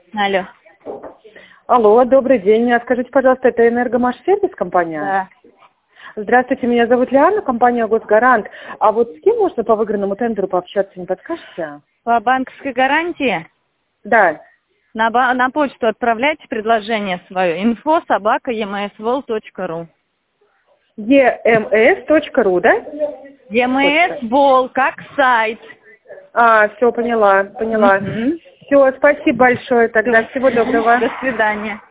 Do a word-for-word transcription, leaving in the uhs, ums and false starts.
Алло. Алло, добрый день. Скажите, пожалуйста, это «Энергомаш-сервис» компания? Да. Здравствуйте, меня зовут Лиана, компания «Госгарант». А вот с кем можно по выигранному тендеру пообщаться, не подскажете? По банковской гарантии Да. на, ба- на почту отправляйте предложение свое. инфо собака емсвол точка ру. и эм эс точка ру, да? емсвол, как сайт. А, все, поняла, поняла. Мгм. Все, спасибо большое тогда. Всего доброго. До свидания.